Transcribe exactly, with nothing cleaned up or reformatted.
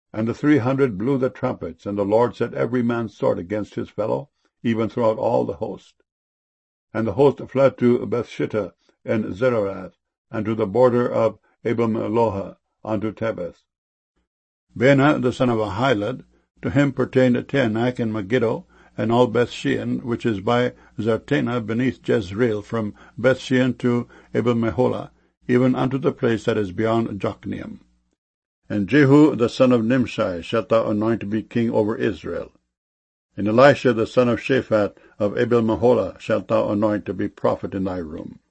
And the three hundred blew the trumpets, and the Lord set every man's sword against his fellow, even throughout all the host. And the host fled to Bethshittah and Zererath, and to the border of Abel-meholah unto Tebeth. Baanah the son of Ahilud, to him pertained Taanach and Megiddo, and all Bethshean, which is by Zartanah beneath Jezreel, from Bethshean to Abel-meholah, even unto the place that is beyond Jokneam. And Jehu the son of Nimshi shalt thou anoint to be king over Israel. And Elisha the son of Shaphat of Abel-meholah shalt thou anoint to be prophet in thy room.